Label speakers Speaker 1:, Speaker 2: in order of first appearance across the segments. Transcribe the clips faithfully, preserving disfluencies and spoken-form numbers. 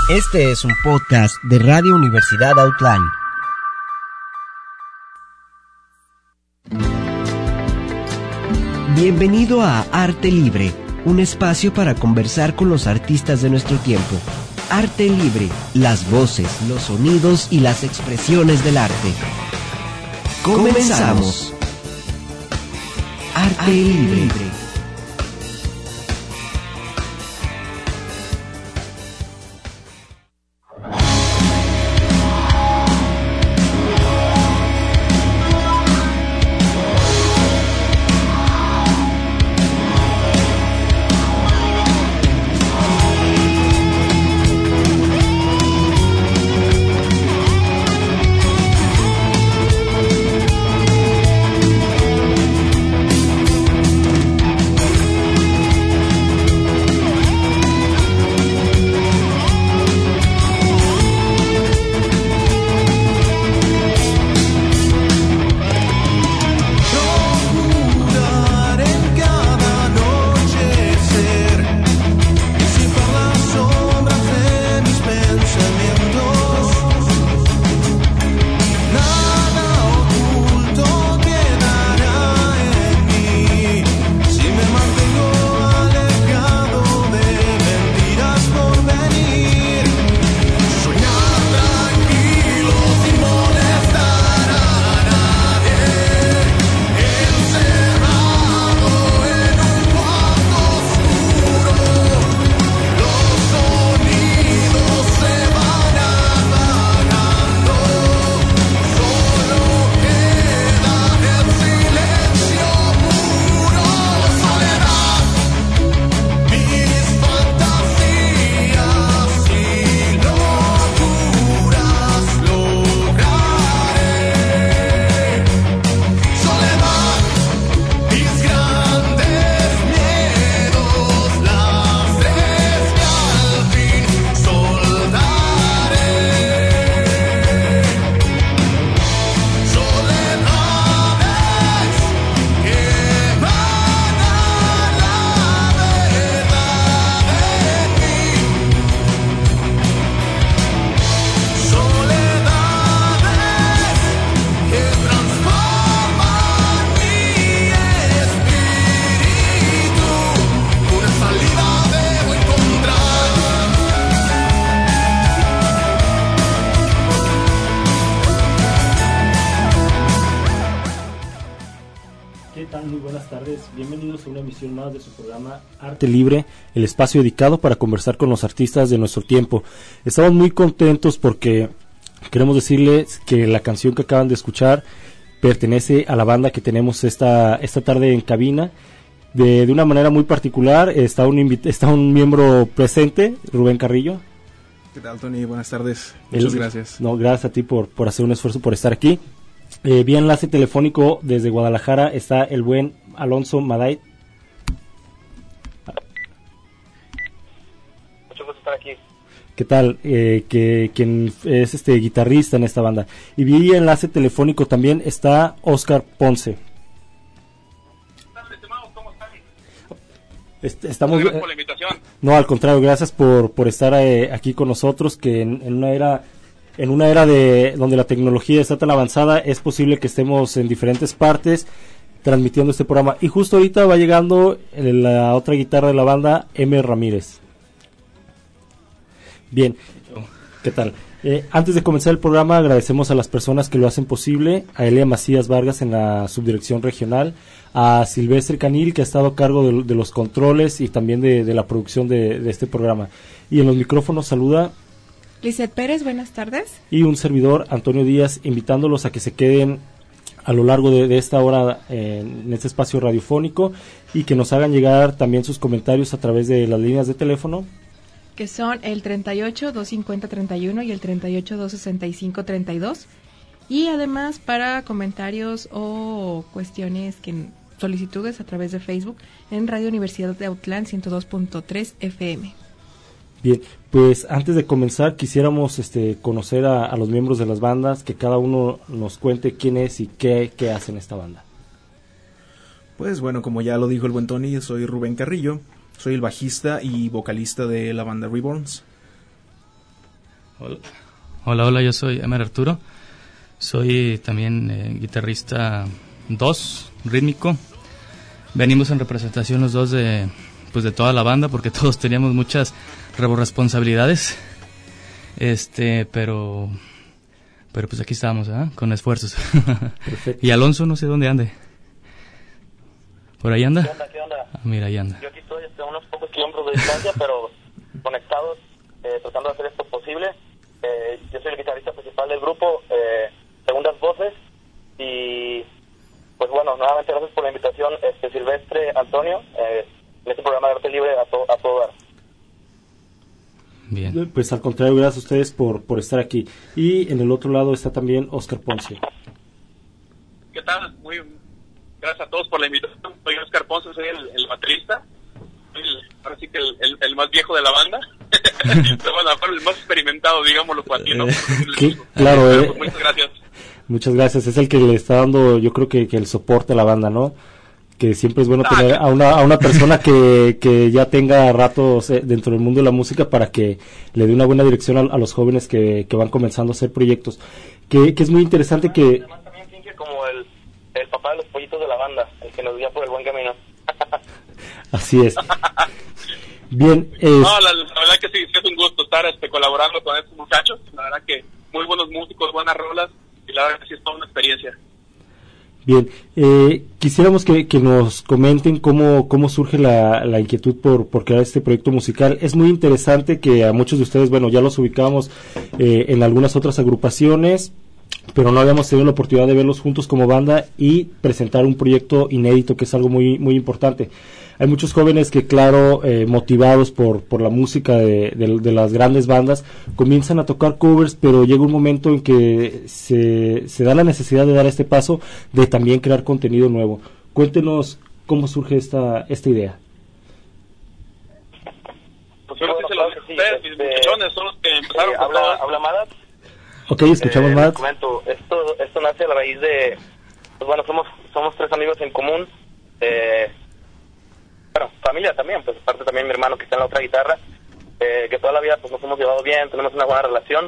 Speaker 1: Este es un podcast de Radio Universidad Outland. Bienvenido a Arte Libre, un espacio para conversar con los artistas de nuestro tiempo. Arte Libre, las voces, los sonidos y las expresiones del arte. Comenzamos. Arte, Arte Libre. Libre.
Speaker 2: Más de su programa Arte Libre, el espacio dedicado para conversar con los artistas de nuestro tiempo. Estamos muy contentos porque queremos decirles que la canción que acaban de escuchar pertenece a la banda que tenemos esta esta tarde en cabina. De, de una manera muy particular está un invit- está un miembro presente, Rubén Carrillo.
Speaker 3: ¿Qué tal, Tony? Buenas tardes. Muchas
Speaker 2: El,
Speaker 3: gracias.
Speaker 2: No, gracias a ti por, por hacer un esfuerzo por estar aquí. Eh, vía enlace telefónico desde Guadalajara está el buen Alonso Maday.
Speaker 4: Estar aquí.
Speaker 2: ¿Qué tal? Eh, que quien es este guitarrista en esta banda. Y vía enlace telefónico también está Oscar Ponce.
Speaker 4: ¿Cómo están?
Speaker 2: Est- estamos
Speaker 4: Gracias por la invitación.
Speaker 2: No, al contrario, gracias por por estar eh, aquí con nosotros, que en, en una era en una era de donde la tecnología está tan avanzada, es posible que estemos en diferentes partes transmitiendo este programa. Y justo ahorita va llegando la otra guitarra de la banda, M. Ramírez. Bien, ¿qué tal? Eh, antes de comenzar el programa, agradecemos a las personas que lo hacen posible, a Elia Macías Vargas en la subdirección regional, a Silvestre Canil, que ha estado a cargo de, de los controles y también de, de la producción de, de este programa. Y en los micrófonos saluda
Speaker 5: Lizeth Pérez, buenas tardes.
Speaker 2: Y un servidor, Antonio Díaz, invitándolos a que se queden a lo largo de, de esta hora eh, en este espacio radiofónico y que nos hagan llegar también sus comentarios a través de las líneas de teléfono,
Speaker 5: que son el treinta y ocho, doscientos cincuenta, treinta y uno y el treinta y ocho, doscientos sesenta y cinco, treinta y dos. Y además para comentarios o cuestiones, que solicitudes a través de Facebook en Radio Universidad de Outland ciento dos punto tres F M.
Speaker 2: Bien, pues antes de comenzar quisiéramos este, conocer a, a los miembros de las bandas, que cada uno nos cuente quién es y qué, qué hace en esta banda.
Speaker 3: Pues bueno, como ya lo dijo el buen Tony, soy Rubén Carrillo, soy el bajista y vocalista de la banda Reborns.
Speaker 4: Hola, hola, hola, yo soy Emer Arturo. Soy también eh, guitarrista dos, rítmico. Venimos en representación los dos de, pues de toda la banda, porque todos teníamos muchas responsabilidades. Este, pero, pero pues aquí estamos, ¿eh? Con esfuerzos.
Speaker 2: Perfecto.
Speaker 4: Y Alonso, no sé dónde ande. ¿Por ahí anda?
Speaker 6: ¿Qué onda? ¿Qué onda?
Speaker 4: Ah, mira, ahí anda.
Speaker 6: Yo aquí estoy este, a unos pocos kilómetros de distancia, pero conectados, eh, tratando de hacer esto posible. Eh, yo soy el guitarrista principal del grupo, eh, segundas voces, y pues bueno, nuevamente gracias por la invitación, este Silvestre, Antonio, eh, en este programa de Arte Libre a, to- a todo dar.
Speaker 4: Bien.
Speaker 2: Pues al contrario, gracias a ustedes por, por estar aquí. Y en el otro lado está también Oscar Ponce.
Speaker 7: ¿Qué tal? Muy gracias a todos por la invitación. Soy Oscar Ponce, soy el, el baterista. Soy el, ahora sí que el, el, el más viejo de la banda. Pero bueno, el más experimentado, digámoslo por aquí, ¿no?
Speaker 2: ¿Qué? Claro,
Speaker 7: Pero,
Speaker 2: eh.
Speaker 7: pues, muchas gracias.
Speaker 2: Muchas gracias. Es el que le está dando, yo creo que, que el soporte a la banda, ¿no? Que siempre es bueno
Speaker 7: Ah,
Speaker 2: tener
Speaker 7: sí.
Speaker 2: a una, a una persona que, que ya tenga ratos eh, dentro del mundo de la música para que le dé una buena dirección a, a los jóvenes que, que van comenzando a hacer proyectos. Que, que es muy interesante que...
Speaker 6: Además también finge como el, el papá de los pollitos de la banda, el que nos guía por el buen camino.
Speaker 2: Así es. Bien, es...
Speaker 7: No, la, la verdad que sí, sí es un gusto estar este, colaborando con estos muchachos. La verdad que muy buenos músicos, buenas rolas, y la verdad que sí es toda una experiencia.
Speaker 2: Bien, eh, quisiéramos que, que nos comenten cómo, cómo surge la, la inquietud por, por crear este proyecto musical. Es muy interesante que a muchos de ustedes, bueno, ya los ubicamos eh, en algunas otras agrupaciones, pero no habíamos tenido la oportunidad de verlos juntos como banda y presentar un proyecto inédito, que es algo muy, muy importante. Hay muchos jóvenes que, claro, eh, motivados por, por la música de, de, de las grandes bandas, comienzan a tocar covers, pero llega un momento en que se, se da la necesidad de dar este paso de también crear contenido nuevo. Cuéntenos cómo surge esta, esta idea.
Speaker 7: Pues yo
Speaker 6: Bueno,
Speaker 7: sí se
Speaker 6: claro
Speaker 7: los
Speaker 6: que sí,
Speaker 7: ustedes, mis
Speaker 6: este,
Speaker 7: muchachones, son los que empezaron
Speaker 6: Eh,
Speaker 7: con
Speaker 6: habla,
Speaker 7: todo esto.
Speaker 6: habla Madat.
Speaker 2: Ok, escuchamos
Speaker 6: Eh,
Speaker 2: más.
Speaker 6: les comento, esto, esto nace a la raíz de, pues bueno, somos somos tres amigos en común, eh, bueno, familia también, pues aparte también mi hermano que está en la otra guitarra, eh, que toda la vida pues nos hemos llevado bien, tenemos una buena relación,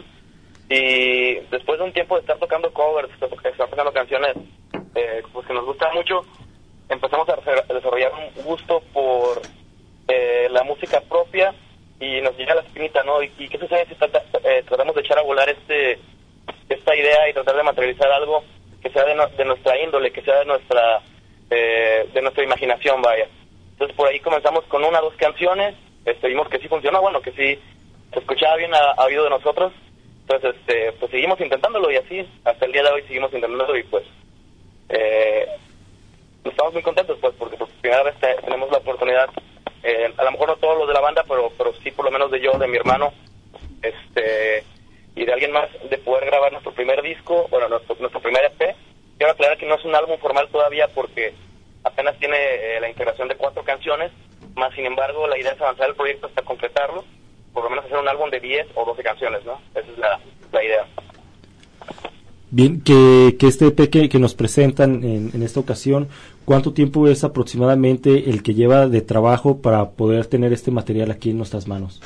Speaker 6: y después de un tiempo de estar tocando covers, de estar tocando canciones eh, pues que nos gustan mucho, empezamos a desarrollar un gusto por eh, la música propia, y nos llega la espinita, ¿no? ¿Y, y qué sucede si trata, eh, tratamos de echar a volar este esta idea y tratar de materializar algo que sea de, no, de nuestra índole, que sea de nuestra eh, de nuestra imaginación, vaya? Entonces por ahí comenzamos con una o dos canciones, este, vimos que sí funcionó, bueno, que sí se escuchaba bien a, a oído de nosotros, entonces este, pues seguimos intentándolo y así, hasta el día de hoy seguimos intentándolo y pues eh, estamos muy contentos pues porque por primera vez te, tenemos la oportunidad, eh, a lo mejor no todos los de la banda, pero pero sí por lo menos de yo, de mi hermano, este y de alguien más, de poder grabar nuestro primer disco, bueno, nuestro, nuestro primer E P. Quiero aclarar que no es un álbum formal todavía porque apenas tiene eh, la integración de cuatro canciones, más sin embargo la idea es avanzar el proyecto hasta completarlo, por lo menos hacer un álbum de diez o doce canciones, ¿no? Esa es la, la idea.
Speaker 2: Bien, que, que este E P que, que nos presentan en, en esta ocasión, ¿cuánto tiempo es aproximadamente el que lleva de trabajo para poder tener este material aquí en nuestras manos?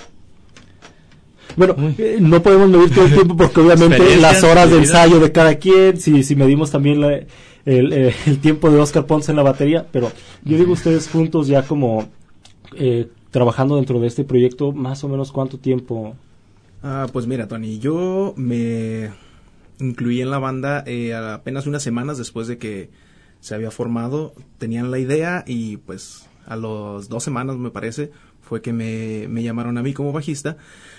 Speaker 2: Bueno, eh, no podemos medir todo el tiempo porque obviamente las horas de ensayo de cada quien, si, si medimos también la, el, eh, el tiempo de Oscar Ponce en la batería, pero yo digo ustedes juntos ya como eh, trabajando dentro de este proyecto, más o menos cuánto tiempo.
Speaker 3: Ah, pues mira, Tony, yo me incluí en la banda eh, apenas unas semanas después de que se había formado, tenían la idea y pues a las dos semanas me parece fue que me, me llamaron a mí como bajista.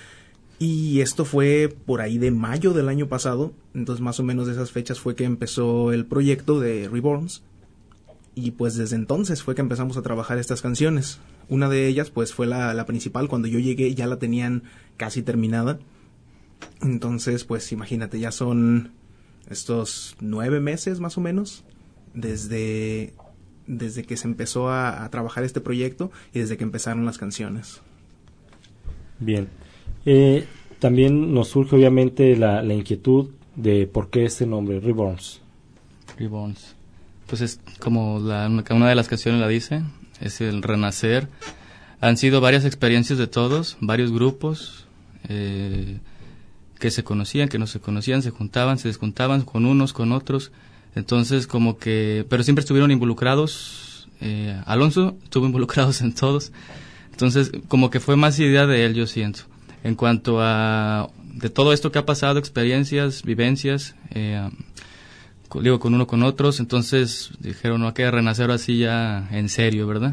Speaker 3: Y esto fue por ahí de mayo del año pasado, entonces más o menos de esas fechas fue que empezó el proyecto de Reborns. Y pues desde entonces fue que empezamos a trabajar estas canciones. Una de ellas pues fue la, la principal, cuando yo llegué ya la tenían casi terminada. Entonces pues imagínate, ya son estos nueve meses más o menos desde, desde que se empezó a, a trabajar este proyecto y desde que empezaron las canciones.
Speaker 2: Bien. Eh, también nos surge obviamente la, la inquietud de por qué este nombre, Reborns.
Speaker 4: Reborns. Pues es como la, una de las canciones la dice, es el renacer. Han sido varias experiencias de todos, varios grupos, eh, que se conocían, que no se conocían, se juntaban, se desjuntaban con unos, con otros. Entonces, como que, pero siempre estuvieron involucrados. eh, Alonso estuvo involucrados en todos. Entonces, como que fue más idea de él, yo siento. En cuanto a de todo esto que ha pasado, experiencias, vivencias, eh, digo, con uno, con otros, entonces dijeron, no, hay que renacer así ya en serio, ¿verdad?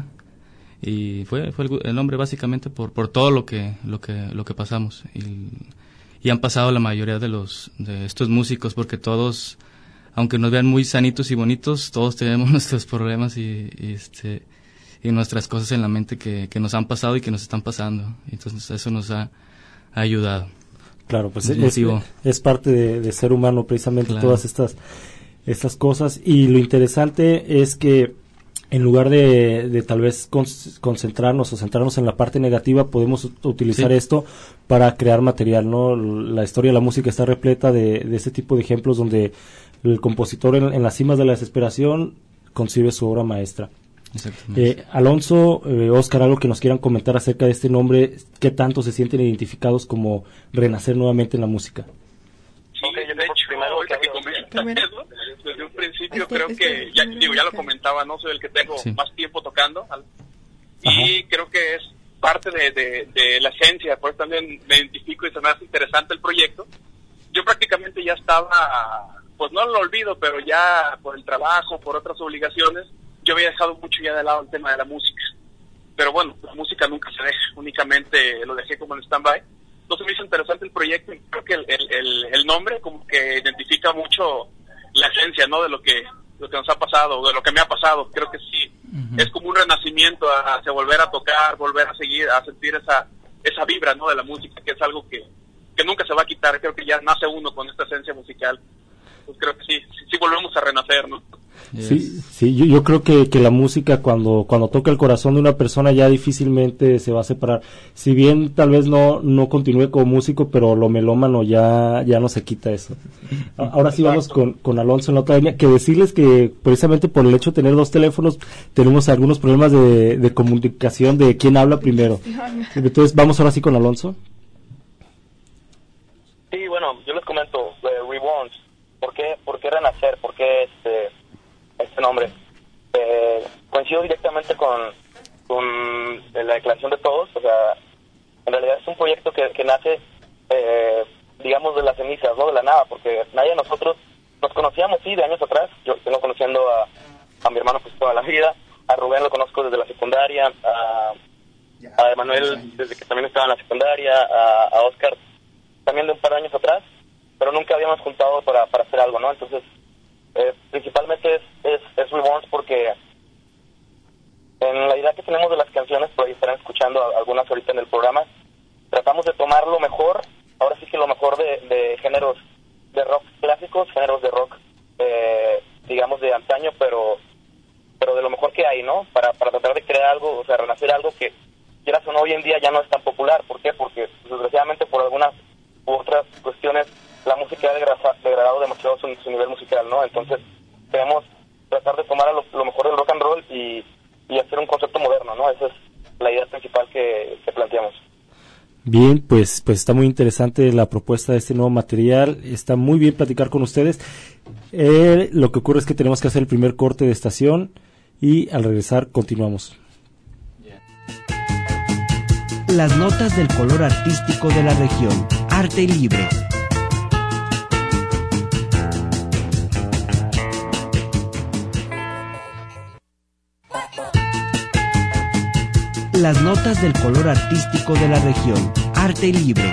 Speaker 4: Y fue fue el, el nombre básicamente por por todo lo que lo que lo que pasamos y, y han pasado la mayoría de los de estos músicos, porque todos, aunque nos vean muy sanitos y bonitos, todos tenemos nuestros problemas y, y este y nuestras cosas en la mente que, que nos han pasado y que nos están pasando. Entonces eso nos ha, ha ayudado.
Speaker 2: Claro, pues es, es parte de, de ser humano precisamente, claro, todas estas estas cosas. Y lo interesante es que en lugar de, de tal vez con, concentrarnos o centrarnos en la parte negativa, podemos utilizar sí. esto para crear material, ¿no? La historia de la música está repleta de, de ese tipo de ejemplos donde el compositor en, en las cimas de la desesperación concibe su obra maestra. Eh, Alonso, eh, Oscar, algo que nos quieran comentar acerca de este nombre, ¿qué tanto se sienten identificados como renacer nuevamente en la música?
Speaker 7: Sí, okay, de hecho, primero ahorita que comentas eso, desde un principio este, creo este, que, ya, digo, ya lo comentaba, no soy el que tengo sí. más tiempo tocando, y Ajá. creo que es parte de, de, de la esencia, por eso también me identifico y se me hace interesante el proyecto. Yo prácticamente ya estaba, pues no lo olvido, pero ya por el trabajo, por otras obligaciones, yo había dejado mucho ya de lado el tema de la música. Pero bueno, la música nunca se deja, únicamente lo dejé como en stand-by. Entonces me hizo interesante el proyecto y creo que el, el, el, el nombre como que identifica mucho la esencia, ¿no? De lo que lo que nos ha pasado, de lo que me ha pasado. Creo que sí, uh-huh. es como un renacimiento hacia volver a tocar, volver a seguir, a sentir esa esa vibra, ¿no? De la música, que es algo que, que nunca se va a quitar. Creo que ya nace uno con esta esencia musical. Pues creo que sí, sí, sí volvemos a renacer, ¿no?
Speaker 2: Sí, sí, yo, yo creo que, que la música cuando cuando toca el corazón de una persona ya difícilmente se va a separar. Si bien tal vez no no continúe como músico, pero lo melómano ya ya no se quita eso. Ahora sí vamos con, con Alonso en la otra línea, que decirles que precisamente por el hecho de tener dos teléfonos tenemos algunos problemas de, de comunicación de quién habla primero. Entonces vamos ahora sí con Alonso.
Speaker 6: Sí, bueno, yo les comento, uh, Reborn, ¿por qué, por qué renacer? ¿Por qué este este nombre? Eh, coincido directamente con, con la declaración de todos. O sea, en realidad es un proyecto que, que nace, eh, digamos, de las cenizas, ¿no? De la nada, porque nadie de nosotros nos conocíamos, sí, de años atrás. Yo tengo conociendo a, a mi hermano pues toda la vida, a Rubén lo conozco desde la secundaria, a, a Emanuel desde que también estaba en la secundaria, a, a Oscar también de un par de años atrás, pero nunca habíamos juntado para, para hacer algo, ¿no? Entonces, Eh, principalmente es, es, es Reborn porque en la idea que tenemos de las canciones, por ahí estarán escuchando algunas ahorita en el programa, tratamos de tomar lo mejor, ahora sí que lo mejor de, de géneros de rock clásicos, géneros de rock, eh, digamos, de antaño, pero pero de lo mejor que hay, ¿no? Para, para tratar de crear algo, o sea, renacer algo que, quieras o no, hoy en día ya no es tan popular. ¿Por qué? Porque, desgraciadamente, por algunas u otras cuestiones, la música ha degradado, degradado demasiado su, su nivel musical, ¿no? Entonces, debemos tratar de tomar lo, lo mejor del rock and roll y, y hacer un concepto moderno, ¿no? Esa es la idea principal que, que planteamos.
Speaker 2: Bien, pues pues está muy interesante la propuesta de este nuevo material, está muy bien platicar con ustedes. Eh, lo que ocurre es que tenemos que hacer el primer corte de estación y al regresar continuamos.
Speaker 1: Las notas del color artístico de la región. Arte Libre. Las notas del color artístico de la región. Arte Libre.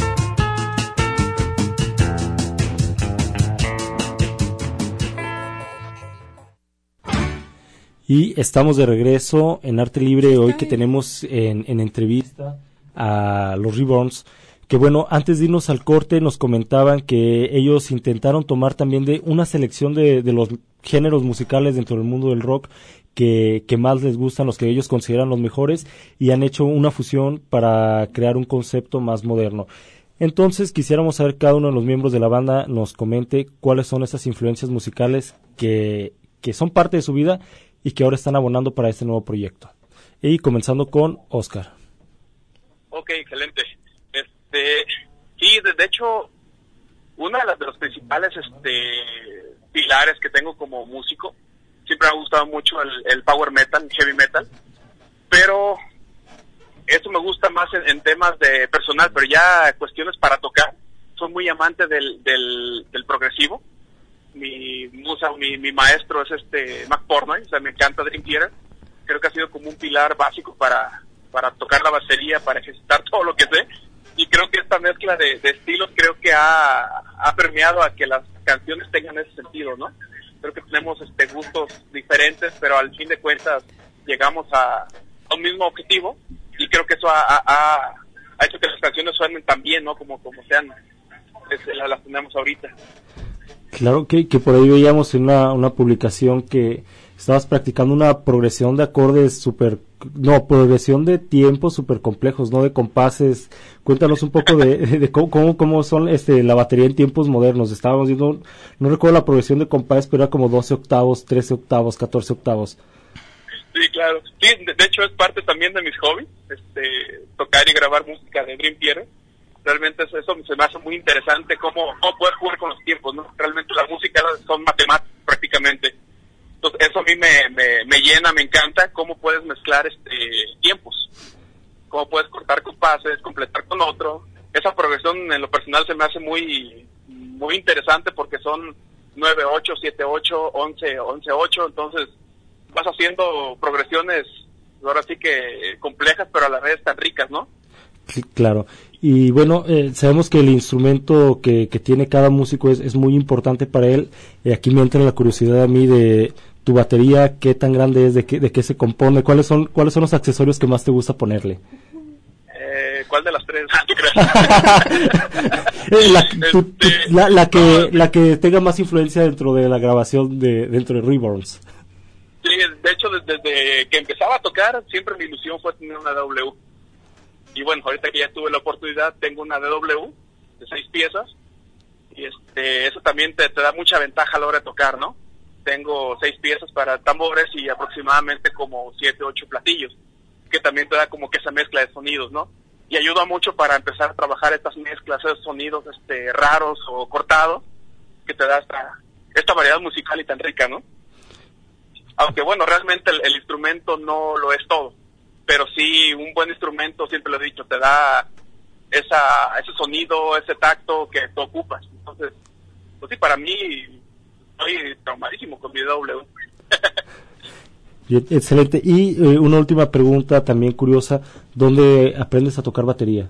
Speaker 2: Y estamos de regreso en Arte Libre hoy que tenemos en, en entrevista a los Reborns, que bueno, antes de irnos al corte nos comentaban que ellos intentaron tomar también de una selección de, de los géneros musicales dentro del mundo del rock que, que más les gustan, los que ellos consideran los mejores, y han hecho una fusión para crear un concepto más moderno. Entonces quisiéramos saber cada uno de los miembros de la banda nos comente cuáles son esas influencias musicales que, que son parte de su vida y que ahora están abonando para este nuevo proyecto. Y comenzando con Oscar.
Speaker 7: Ok, excelente. Este, sí, de, de hecho, una de las de los principales este pilares que tengo como músico. Siempre me ha gustado mucho el, el power metal, el heavy metal, pero eso me gusta más en, en temas de personal, pero ya cuestiones para tocar. Soy muy amante del, del, del progresivo. Mi musa, mi, mi maestro es este Mac Pornoy, o sea, me encanta Dream Theater. Creo que ha sido como un pilar básico para, para tocar la batería, para ejercitar todo lo que sé. Y creo que esta mezcla de, de estilos creo que ha, ha permeado a que las canciones tengan ese sentido, ¿no? Creo que tenemos este gustos diferentes, pero al fin de cuentas llegamos a, a un mismo objetivo, y creo que eso ha, ha, ha hecho que las canciones suenen tan bien, ¿no? Como, como sean, es, las tenemos ahorita.
Speaker 2: Claro que, que por ahí veíamos en una, una publicación que estabas practicando una progresión de acordes súper, no, progresión de tiempos súper complejos, ¿no? De compases. Cuéntanos un poco de, de cómo, cómo son este la batería en tiempos modernos. Estábamos viendo, no recuerdo la progresión de compases, pero era como doce octavos, trece octavos, catorce octavos.
Speaker 7: Sí, claro. Sí, de, de hecho es parte también de mis hobbies, este, tocar y grabar música de Dream Theater. Realmente eso, eso se me hace muy interesante, cómo, cómo poder jugar con los tiempos, ¿no? Realmente la música son matemáticas prácticamente. Entonces eso a mí me, me, me llena, me encanta, cómo puedes mezclar este tiempos, cómo puedes cortar compases, completar con otro. Esa progresión en lo personal se me hace muy muy interesante, porque son nueve ocho, siete ocho, once once ocho, entonces vas haciendo progresiones ahora sí que complejas, pero a la vez tan ricas, ¿no?
Speaker 2: Sí, claro. Y bueno, eh, sabemos que el instrumento que, que tiene cada músico es, es muy importante para él. Eh, aquí me entra la curiosidad a mí de tu batería, qué tan grande es, de qué, de qué se compone, cuáles son cuáles son los accesorios que más te gusta ponerle.
Speaker 7: Eh, ¿Cuál de las tres?
Speaker 2: la, tu, tu, la, la que la que tenga más influencia dentro de la grabación de dentro de Reborns.
Speaker 7: Sí, de hecho desde, desde que empezaba a tocar siempre mi ilusión fue tener una D W. Y bueno, ahorita que ya tuve la oportunidad, tengo una D W de seis piezas, y este eso también te, te da mucha ventaja a la hora de tocar, ¿no? Tengo seis piezas para tambores y aproximadamente como siete, ocho platillos, que también te da como que esa mezcla de sonidos, ¿no? Y ayuda mucho para empezar a trabajar estas mezclas, esos sonidos este raros o cortados, que te da esta, esta variedad musical y tan rica, ¿no? Aunque bueno, realmente el, el instrumento no lo es todo, pero sí, un buen instrumento, siempre lo he dicho, te da esa ese sonido, ese tacto que tú ocupas. Entonces, pues sí, para mí, estoy traumadísimo con mi D W.
Speaker 2: Bien, excelente. Y eh, una última pregunta también curiosa, ¿dónde aprendes a tocar batería?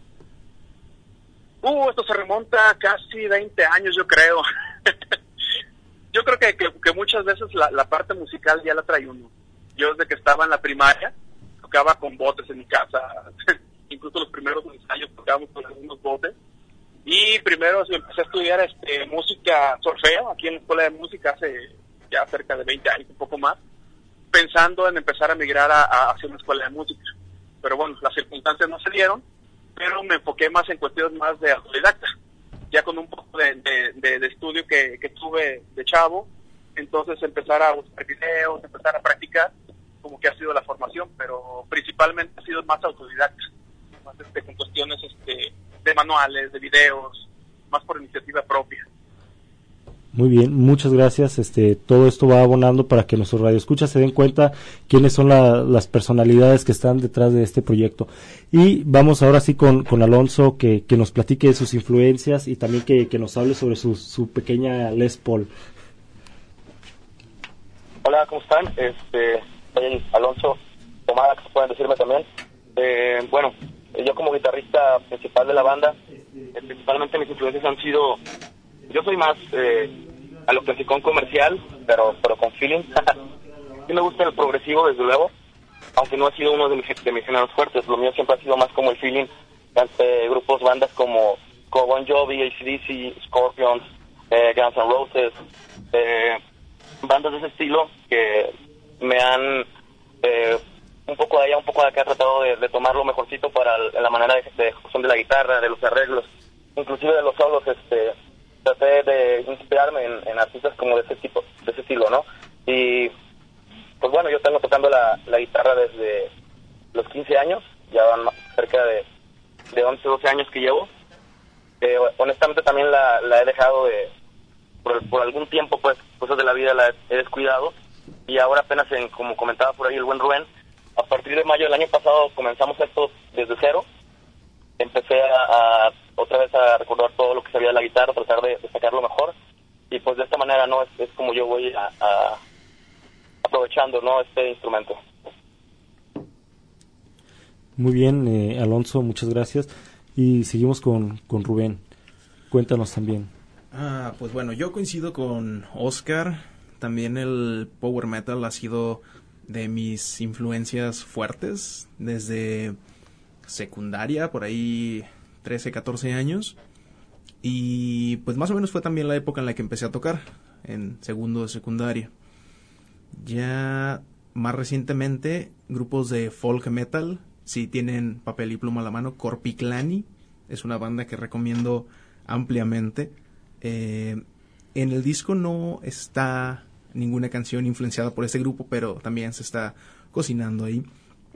Speaker 7: Uh, esto se remonta a casi veinte años, yo creo. Yo creo que, que, que muchas veces la, la parte musical ya la trae uno. Yo desde que estaba en la primaria, tocaba con botes en mi casa, incluso los primeros ensayos tocábamos con algunos botes, y primero empecé a estudiar este música, solfeo, aquí en la escuela de música hace ya cerca de veinte años, un poco más, pensando en empezar a migrar a, a hacia una escuela de música, pero bueno, las circunstancias no se dieron, pero me enfoqué más en cuestiones más de autodidacta, ya con un poco de, de, de, de estudio que, que tuve de chavo, entonces empezar a buscar videos, empezar a practicar, como que ha sido la formación, pero principalmente ha sido más autodidacta, más este, con cuestiones este, de manuales, de videos, más por iniciativa propia.
Speaker 2: Muy bien, muchas gracias. Este, todo esto va abonando para que nuestros radioescuchas se den cuenta quiénes son la, las personalidades que están detrás de este proyecto. Y vamos ahora sí con, con Alonso, que, que nos platique de sus influencias y también que, que nos hable sobre su, su pequeña Les Paul.
Speaker 6: Hola, ¿cómo están? Este, soy Alonso Pomada, que pueden decirme también. Eh, bueno, yo como guitarrista principal de la banda, eh, principalmente mis influencias han sido... Yo soy más eh, a lo clasicón comercial, pero pero con feeling. Sí me gusta el progresivo, desde luego, aunque no ha sido uno de mis, de mis géneros fuertes. Lo mío siempre ha sido más como el feeling ante grupos, bandas como Bon Jovi, A C D C, Scorpions, eh, Guns N' Roses, eh, bandas de ese estilo que me han eh, un poco de allá, un poco de acá, he tratado de, de tomar lo mejorcito para el, la manera de, de ejecución de la guitarra, de los arreglos, inclusive de los solos. Este traté de inspirarme en, en artistas como de ese tipo, de ese estilo, ¿no? Y pues bueno, yo tengo tocando la, la guitarra desde los quince años, ya van cerca de, de once, doce años que llevo, Eh, honestamente también la, la he dejado de, por, por algún tiempo, pues, cosas de la vida la he descuidado. Y ahora apenas, en, como comentaba por ahí el buen Rubén, a partir de mayo del año pasado comenzamos esto desde cero. Empecé a, a otra vez a recordar todo lo que sabía de la guitarra, tratar de, de sacarlo mejor. Y pues de esta manera, ¿no? Es, es como yo voy a, a aprovechando, ¿no? Este instrumento.
Speaker 2: Muy bien, eh, Alonso, muchas gracias. Y seguimos con, con Rubén. Cuéntanos también.
Speaker 3: Ah, pues bueno, yo coincido con Oscar. También el power metal ha sido de mis influencias fuertes desde secundaria, por ahí trece, catorce años. Y pues más o menos fue también la época en la que empecé a tocar, en segundo de secundaria. Ya más recientemente, grupos de folk metal, si tienen papel y pluma a la mano, Korpiklani es una banda que recomiendo ampliamente. Eh, en el disco no está ninguna canción influenciada por ese grupo, pero también se está cocinando ahí.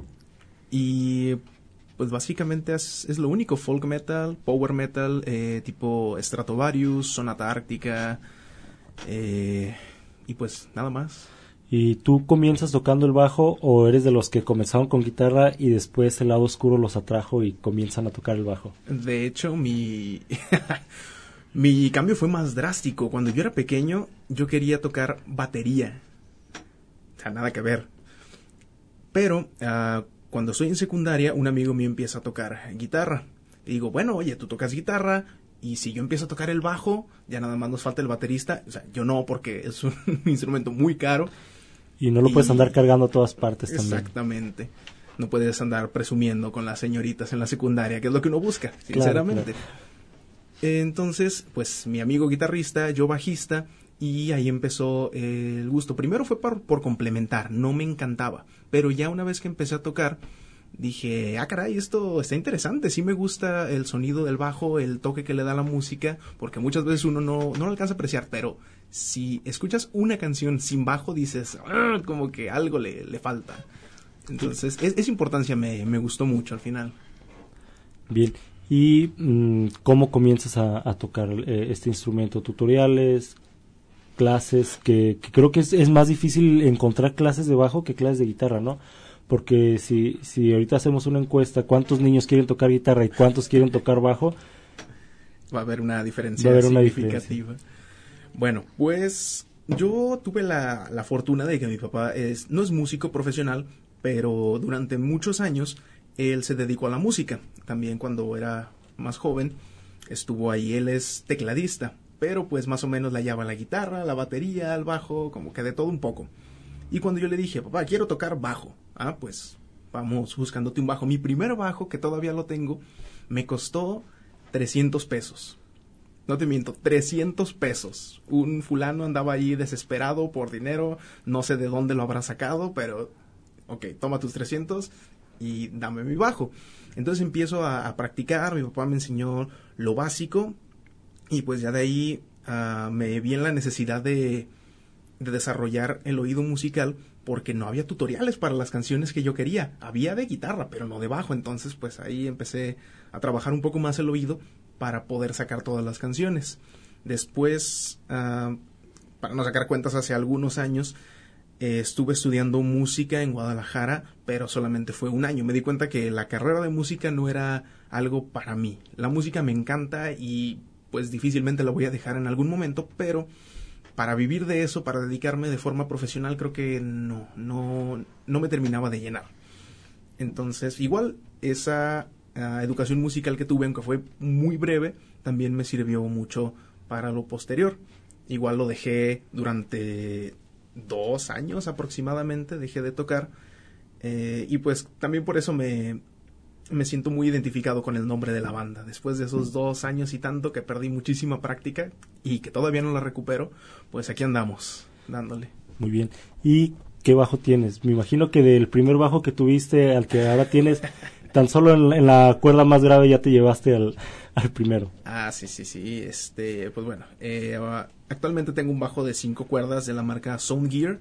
Speaker 3: Y pues básicamente es, es lo único, folk metal, power metal, eh, tipo Stratovarius, Sonata Ártica, eh, y pues nada más.
Speaker 2: ¿Y tú comienzas tocando el bajo o eres de los que comenzaron con guitarra y después el lado oscuro los atrajo y comienzan a tocar el bajo?
Speaker 3: De hecho, mi mi cambio fue más drástico. Cuando yo era pequeño, yo quería tocar batería. O sea, nada que ver. Pero uh, cuando estoy en secundaria, un amigo mío empieza a tocar guitarra. Y digo, bueno, oye, tú tocas guitarra, y si yo empiezo a tocar el bajo, ya nada más nos falta el baterista. O sea, yo no, porque es un instrumento muy caro.
Speaker 2: Y no lo y... puedes andar cargando a todas partes también.
Speaker 3: Exactamente. No puedes andar presumiendo con las señoritas en la secundaria, que es lo que uno busca, sinceramente. Claro, claro. Entonces, pues mi amigo guitarrista, yo bajista, y ahí empezó el gusto. Primero fue por, por complementar, no me encantaba. Pero ya una vez que empecé a tocar, dije, ah, caray, esto está interesante. Sí me gusta el sonido del bajo, el toque que le da la música, porque muchas veces uno no, no lo alcanza a apreciar, pero si escuchas una canción sin bajo, dices, ah, como que algo le, le falta. Entonces, es, esa importancia me, me gustó mucho al final.
Speaker 2: Bien, ¿y mmm, cómo comienzas a, a tocar eh, este instrumento? ¿Tutoriales, clases? Que, que creo que es, es más difícil encontrar clases de bajo que clases de guitarra, ¿no? Porque si, si ahorita hacemos una encuesta, ¿cuántos niños quieren tocar guitarra y cuántos quieren tocar bajo?
Speaker 3: Va a haber una diferencia
Speaker 2: Va a haber una
Speaker 3: significativa. Diferencia. Bueno, pues yo tuve la, la fortuna de que mi papá es, no es músico profesional, pero durante muchos años él se dedicó a la música. También cuando era más joven estuvo ahí, él es tecladista, pero pues más o menos le hallaba la guitarra, la batería, el bajo, como que de todo un poco. Y cuando yo le dije, papá, quiero tocar bajo, ah, pues vamos buscándote un bajo. Mi primer bajo, que todavía lo tengo, me costó trescientos pesos. No te miento, trescientos pesos. Un fulano andaba ahí desesperado por dinero, no sé de dónde lo habrá sacado, pero, ok, toma tus trescientos y dame mi bajo. Entonces empiezo a, a practicar, mi papá me enseñó lo básico, y pues ya de ahí uh, me vi en la necesidad de, de desarrollar el oído musical, porque no había tutoriales para las canciones que yo quería. Había de guitarra, pero no de bajo. Entonces pues ahí empecé a trabajar un poco más el oído para poder sacar todas las canciones. Después, uh, para no sacar cuentas, hace algunos años eh, estuve estudiando música en Guadalajara, pero solamente fue un año. Me di cuenta que la carrera de música no era algo para mí. La música me encanta y pues difícilmente la voy a dejar en algún momento, pero para vivir de eso, para dedicarme de forma profesional, creo que no, no, no me terminaba de llenar. Entonces, igual esa uh, educación musical que tuve, aunque fue muy breve, también me sirvió mucho para lo posterior. Igual lo dejé durante dos años aproximadamente, dejé de tocar, eh, y pues también por eso me, me siento muy identificado con el nombre de la banda. Después de esos dos años y tanto que perdí muchísima práctica y que todavía no la recupero, pues aquí andamos, dándole.
Speaker 2: Muy bien. ¿Y qué bajo tienes? Me imagino que del primer bajo que tuviste al que ahora tienes, tan solo en, en la cuerda más grave ya te llevaste al, al primero.
Speaker 3: Ah, sí, sí, sí. Este, pues bueno, eh, actualmente tengo un bajo de cinco cuerdas de la marca Soundgear.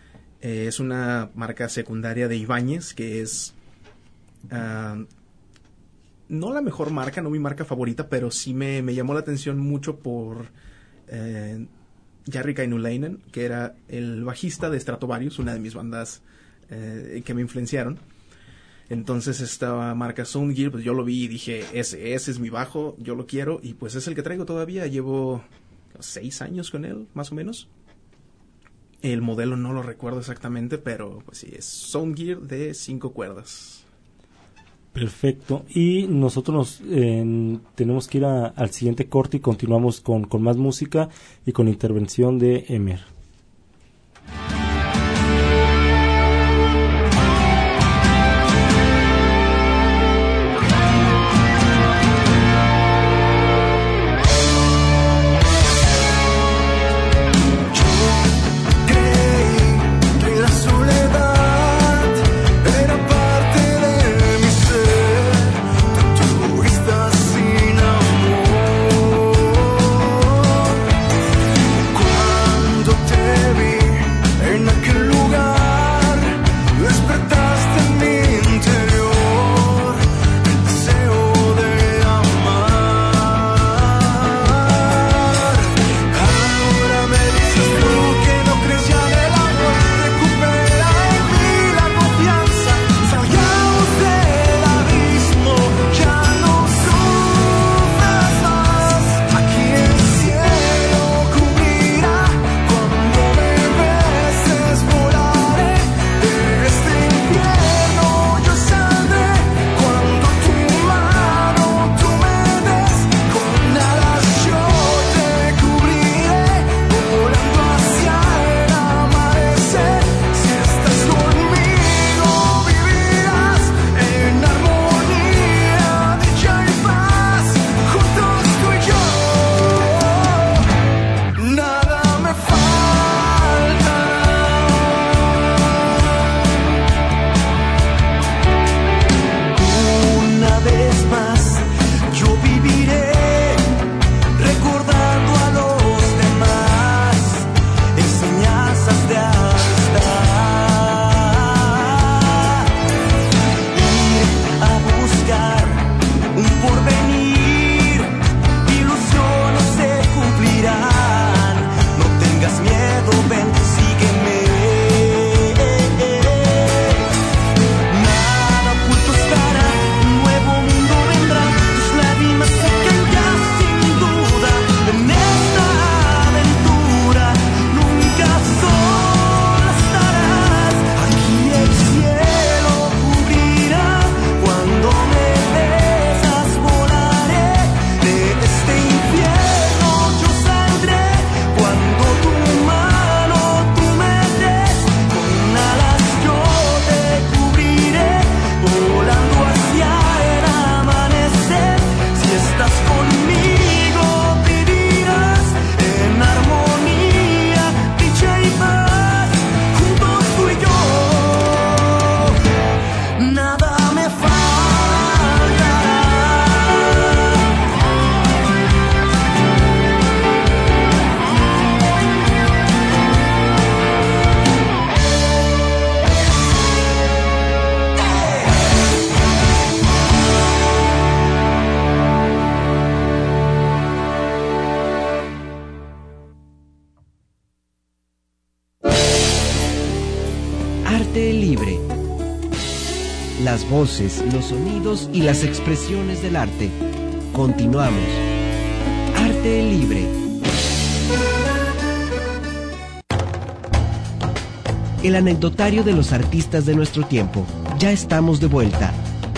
Speaker 3: Eh, es una marca secundaria de Ibáñez, que es... Uh, no la mejor marca, no mi marca favorita, pero sí me, me llamó la atención mucho por eh, Jari Kainulainen, que era el bajista de Stratovarius, una de mis bandas eh, que me influenciaron. Entonces esta marca Soundgear, pues yo lo vi y dije, ese, ese es mi bajo, yo lo quiero, y pues es el que traigo todavía. Llevo seis años con él, más o menos. El modelo no lo recuerdo exactamente, pero pues sí, es Soundgear de cinco cuerdas.
Speaker 2: Perfecto, y nosotros nos, eh, tenemos que ir a, al siguiente corte y continuamos con, con más música y con intervención de Emer.
Speaker 1: Arte libre. Las voces, los sonidos y las expresiones del arte. Continuamos. Arte libre. El anecdotario de los artistas de nuestro tiempo. Ya estamos de vuelta.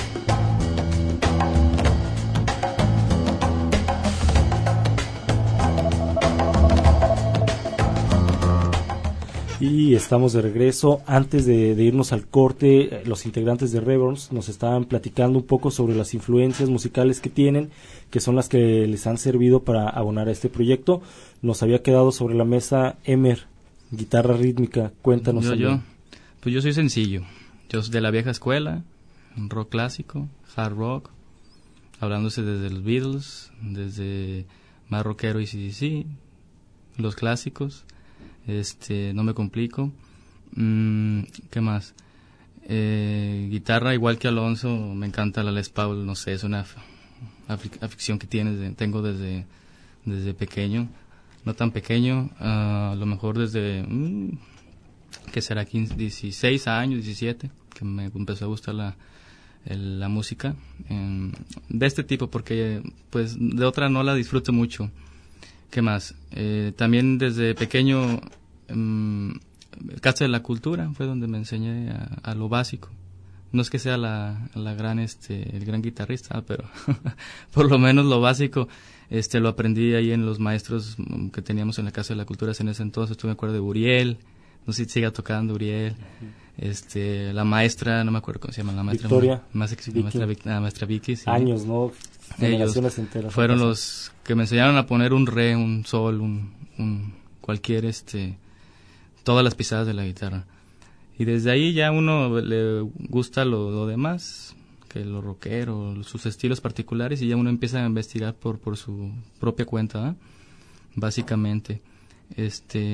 Speaker 2: Y estamos de regreso. Antes de, de irnos al corte, los integrantes de Reborns nos estaban platicando un poco sobre las influencias musicales que tienen, que son las que les han servido para abonar a este proyecto. Nos había quedado sobre la mesa Emer, guitarra rítmica. Cuéntanos.
Speaker 4: Yo, yo, pues yo soy sencillo. Yo soy de la vieja escuela, rock clásico, hard rock, hablándose desde los Beatles, desde más rockero y C D C, los clásicos. Este, no me complico. Mm, ¿Qué más? Eh, guitarra, igual que Alonso, me encanta la Les Paul, no sé, es una af- afición que tienes de, tengo desde, desde pequeño, no tan pequeño, uh, a lo mejor desde, mm, que será quince, dieciséis años, diecisiete, que me empezó a gustar la, el, la música eh, de este tipo, porque pues de otra no la disfruto mucho. ¿Qué más? Eh, también desde pequeño, um, Casa de la Cultura fue donde me enseñé a, a lo básico. No es que sea la, la gran, este, el gran guitarrista, pero por lo menos lo básico, este, lo aprendí ahí en los maestros que teníamos en la Casa de la Cultura en ese entonces. Tú me acuerdo de Uriel, no sé si siga tocando Uriel, uh-huh. este, la maestra, no me acuerdo cómo se llama, la maestra
Speaker 2: Victoria,
Speaker 4: más, más, la maestra, la maestra Vicky, sí.
Speaker 2: Años, ¿no? Generaciones enteras.
Speaker 4: Fueron los que me enseñaron a poner un re, un sol, un, un cualquier, este, todas las pisadas de la guitarra. Y desde ahí ya uno le gusta lo, lo demás, que lo rockero, sus estilos particulares, y ya uno empieza a investigar por por su propia cuenta, ¿eh? Básicamente. Este,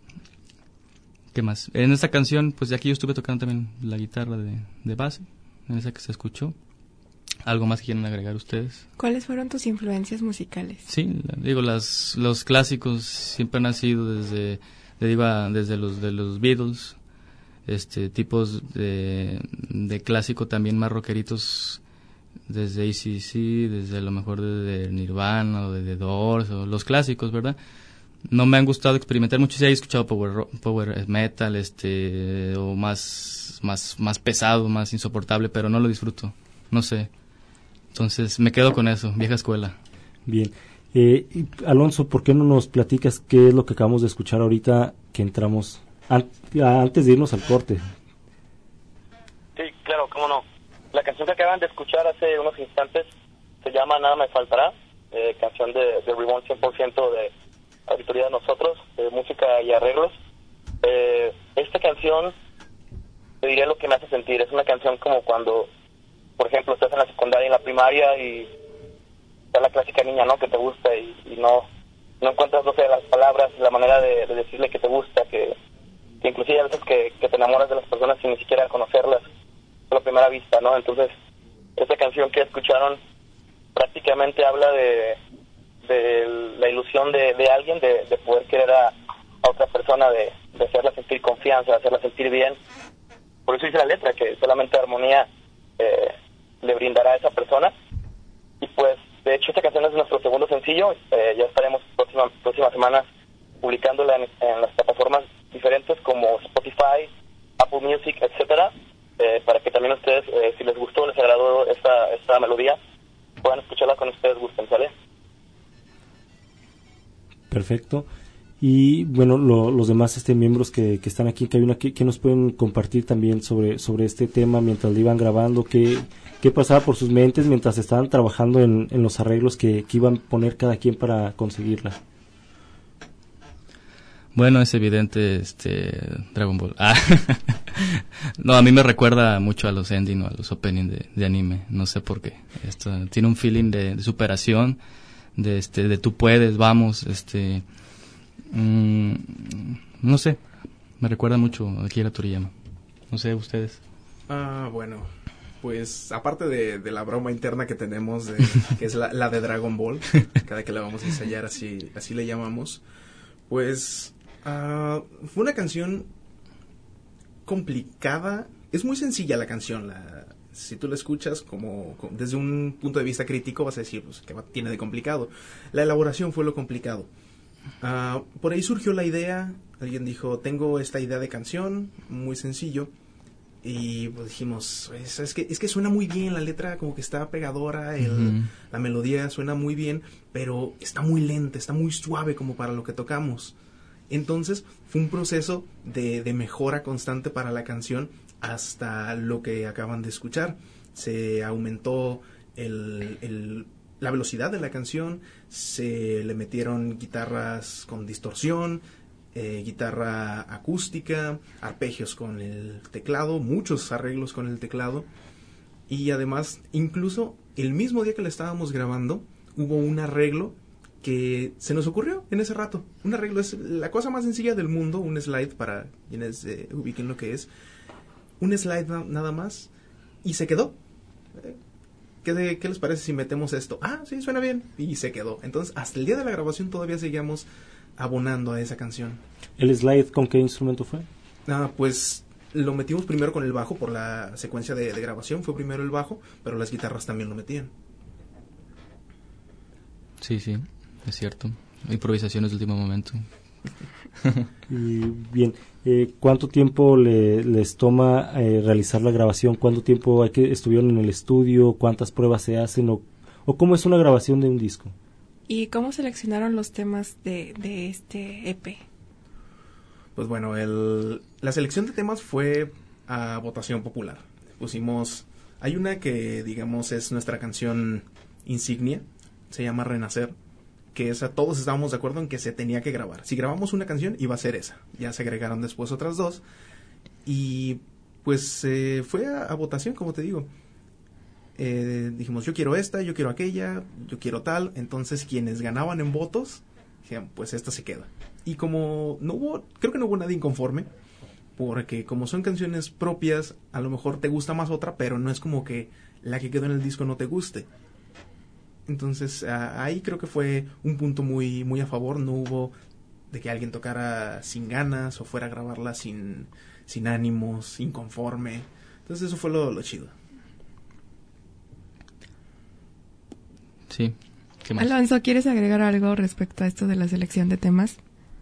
Speaker 4: ¿qué más? En esta canción, pues de aquí yo estuve tocando también la guitarra de, de base, en esa que se escuchó. ¿Algo más que quieren agregar ustedes?
Speaker 5: ¿Cuáles fueron tus influencias musicales?
Speaker 4: Sí, digo, las los clásicos siempre han nacido desde, le digo, desde los de los Beatles, este tipos de, de clásico también más rockeritos, desde A C D C, desde a lo mejor desde Nirvana o de The Doors, o los clásicos, ¿verdad? No me han gustado experimentar mucho, sí he escuchado power, power metal, este, o más, más, más pesado, más insoportable, pero no lo disfruto, no sé. Entonces me quedo con eso, vieja escuela.
Speaker 2: Bien. Eh, Alonso, ¿por qué no nos platicas qué es lo que acabamos de escuchar ahorita que entramos, an- antes de irnos al corte?
Speaker 6: Sí, claro, cómo no. La canción que acaban de escuchar hace unos instantes se llama Nada Me Faltará, eh, canción de, de Reborn cien por ciento de Auditoría de Nosotros, de música y arreglos. Eh, esta canción, te diré lo que me hace sentir, es una canción como cuando, por ejemplo, estás en la secundaria, en la primaria, y está la clásica niña, ¿no?, que te gusta y, y no no encuentras, no sé, las palabras, la manera de, de decirle que te gusta, que, que inclusive a veces que, que te enamoras de las personas sin ni siquiera conocerlas por la primera vista, ¿no? Entonces, esta canción que escucharon prácticamente habla de, de la ilusión de, de alguien, de, de poder querer a, a otra persona, de, de hacerla sentir confianza, de hacerla sentir bien. Por eso dice la letra, que solamente armonía eh, le brindará a esa persona. Y pues, de hecho, esta canción es nuestro segundo sencillo. Eh, ya estaremos próximas próximas semanas publicándola en, en las plataformas diferentes como Spotify, Apple Music, etcétera, eh, para que también ustedes, eh, si les gustó, les agradó esta, esta melodía, puedan escucharla cuando ustedes gusten, ¿sale?
Speaker 2: Perfecto. Y bueno, lo, los demás este miembros que, que están aquí en cabina, ¿qué, qué nos pueden compartir también sobre sobre este tema mientras lo iban grabando? ¿Qué, qué pasaba por sus mentes mientras estaban trabajando en, en los arreglos que, que iban a poner cada quien para conseguirla?
Speaker 4: Bueno, es evidente, este, Dragon Ball. Ah, no, a mí me recuerda mucho a los ending o a los opening de, de anime, no sé por qué. Esto tiene un feeling de, de superación, de este, de tú puedes, vamos, este... Mm, no sé, me recuerda mucho a Akira Toriyama. No sé, ustedes.
Speaker 3: Ah, bueno, pues aparte de, de la broma interna que tenemos, de, que es la, la de Dragon Ball, cada que la vamos a ensayar así, así le llamamos, pues uh, fue una canción complicada. Es muy sencilla la canción, la, si tú la escuchas como, como desde un punto de vista crítico vas a decir, pues, ¿qué tiene de complicado? La elaboración fue lo complicado. Uh, por ahí surgió la idea, alguien dijo, tengo esta idea de canción, muy sencillo, y pues dijimos, es, es, que, es que suena muy bien, la letra como que está pegadora, el, uh-huh. la melodía suena muy bien, pero está muy lenta, está muy suave como para lo que tocamos. Entonces fue un proceso de, de mejora constante para la canción hasta lo que acaban de escuchar. Se aumentó el... el la velocidad de la canción, se le metieron guitarras con distorsión, eh, guitarra acústica, arpegios con el teclado, muchos arreglos con el teclado, y además, incluso el mismo día que la estábamos grabando, hubo un arreglo que se nos ocurrió en ese rato. Un arreglo es la cosa más sencilla del mundo, un slide para quienes eh, ubiquen lo que es. un slide na- nada más y se quedó. Eh, ¿Qué, de, ¿Qué les parece si metemos esto? Ah, sí, suena bien. Y se quedó. Entonces, hasta el día de la grabación todavía seguíamos abonando a esa canción.
Speaker 2: ¿El slide con qué instrumento fue?
Speaker 3: Ah, pues lo metimos primero con el bajo por la secuencia de, de grabación. Fue primero el bajo, pero las guitarras también lo metían.
Speaker 4: Sí, sí, es cierto. Improvisaciones de último momento.
Speaker 2: Y bien, eh, ¿cuánto tiempo le, les toma eh, realizar la grabación? ¿Cuánto tiempo hay que estuvieron en el estudio? ¿Cuántas pruebas se hacen? ¿O, o cómo es una grabación de un disco?
Speaker 5: ¿Y cómo seleccionaron los temas de, de este E P?
Speaker 3: Pues bueno, el, la selección de temas fue a votación popular. Pusimos, hay una que digamos es nuestra canción insignia, se llama Renacer, que esa todos estábamos de acuerdo en que se tenía que grabar. Si grabamos una canción iba a ser esa. Ya se agregaron después otras dos y pues eh, fue a, a votación, como te digo. Eh, dijimos yo quiero esta, yo quiero aquella, yo quiero tal. Entonces quienes ganaban en votos dijeron pues esta se queda. Y como no hubo, creo que no hubo nadie inconforme, porque como son canciones propias, a lo mejor te gusta más otra, pero no es como que la que quedó en el disco no te guste. Entonces a, ahí creo que fue un punto muy muy a favor. No hubo de que alguien tocara sin ganas o fuera a grabarla sin, sin ánimos, inconforme. Entonces eso fue lo, lo chido.
Speaker 4: Sí. ¿Qué más?
Speaker 5: Alonso, ¿quieres agregar algo respecto a esto de la selección de temas?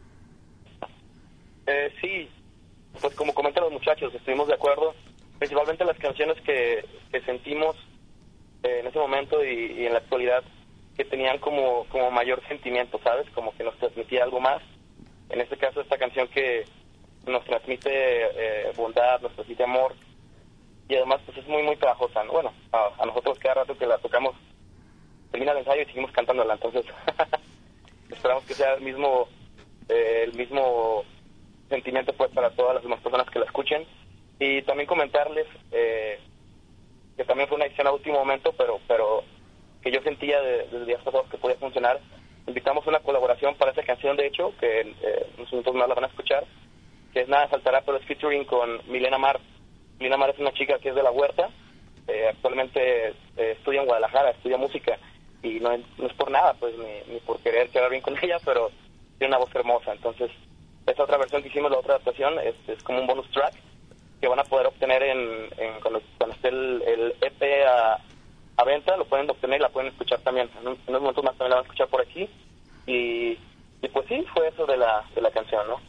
Speaker 6: Eh, sí, pues como comentan los muchachos, estuvimos de acuerdo. Principalmente las canciones que, que sentimos eh, en ese momento y, y en la actualidad que tenían como, como mayor sentimiento, ¿sabes? Como que nos transmitía algo más. En este caso, esta canción que nos transmite eh, bondad, nos transmite amor. Y además, pues es muy, muy trabajosa, ¿no? Bueno, a, a nosotros cada rato que la tocamos, termina el ensayo y seguimos cantándola. Entonces, esperamos que sea el mismo, eh, el mismo sentimiento pues para todas las demás personas que la escuchen. Y también comentarles eh, que también fue una decisión a último momento, pero pero que yo sentía de, desde días pasados que podía funcionar. Invitamos una colaboración para esa canción, de hecho, que eh, unos minutos más la van a escuchar, que es Nada Faltará, pero es featuring con Milena Mar. Milena Mar es una chica que es de La Huerta, eh, actualmente eh, estudia en Guadalajara, estudia música, y no, no es por nada, pues ni, ni por querer quedar bien con ella, pero tiene una voz hermosa. Entonces, esta otra versión que hicimos, la otra adaptación, es, es como un bonus track que van a poder obtener en, en cuando, cuando esté el, el E P a, a venta, lo pueden obtener y la pueden escuchar también. En, un, en unos momentos más también la van a escuchar por aquí. Y, y pues sí, fue eso de la, de la canción, ¿no?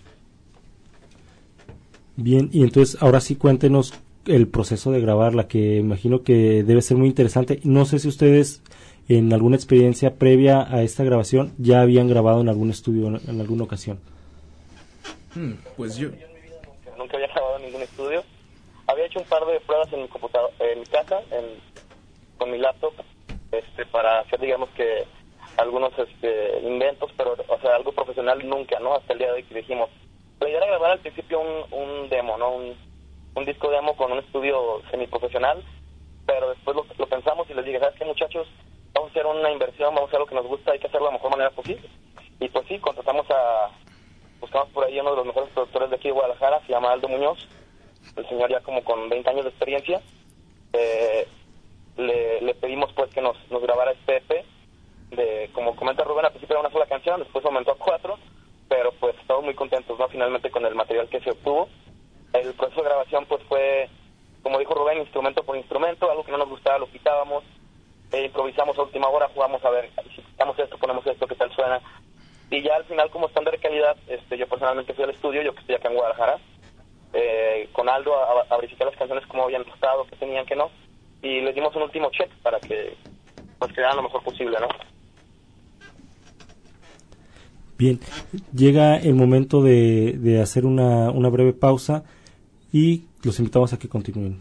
Speaker 2: Bien, y entonces ahora sí cuéntenos el proceso de grabarla, que imagino que debe ser muy interesante. No sé si ustedes en alguna experiencia previa a esta grabación ya habían grabado en algún estudio en, en alguna ocasión.
Speaker 3: Hmm, pues yo...
Speaker 6: Nunca había grabado en ningún estudio. Había hecho un par de pruebas en mi computador, en mi casa, en, con mi laptop, este, para hacer, digamos que, algunos este, inventos, pero, o sea, algo profesional nunca, ¿no? Hasta el día de hoy que dijimos, la idea era grabar al principio un, un demo, ¿no? Un, un disco demo con un estudio semiprofesional, pero después lo, lo pensamos y les dije, ¿sabes qué, muchachos? Vamos a hacer una inversión, vamos a hacer lo que nos gusta, hay que hacerlo de la mejor manera posible. Y pues sí, contratamos a... Buscamos por ahí uno de los mejores productores de aquí de Guadalajara, se llama Aldo Muñoz, el señor ya como con veinte años de experiencia. Eh, le, le pedimos pues que nos, nos grabara este E P, de, como comenta Rubén, al principio era una sola canción, después aumentó a cuatro, pero pues estamos muy contentos, ¿no? Finalmente con el material que se obtuvo. El proceso de grabación pues fue, como dijo Rubén, instrumento por instrumento, algo que no nos gustaba lo quitábamos, eh, improvisamos a última hora, jugamos a ver, si quitamos esto, ponemos esto, qué tal suena. Y ya al final, como estándar de calidad, este, yo personalmente fui al estudio, yo que estoy acá en Guadalajara, eh, con Aldo a, a verificar las canciones cómo habían estado, qué tenían, qué no, y les dimos un último check para que pues quedaran lo mejor posible, ¿no?
Speaker 2: Bien, llega el momento de, de hacer una, una breve pausa y los invitamos a que continúen.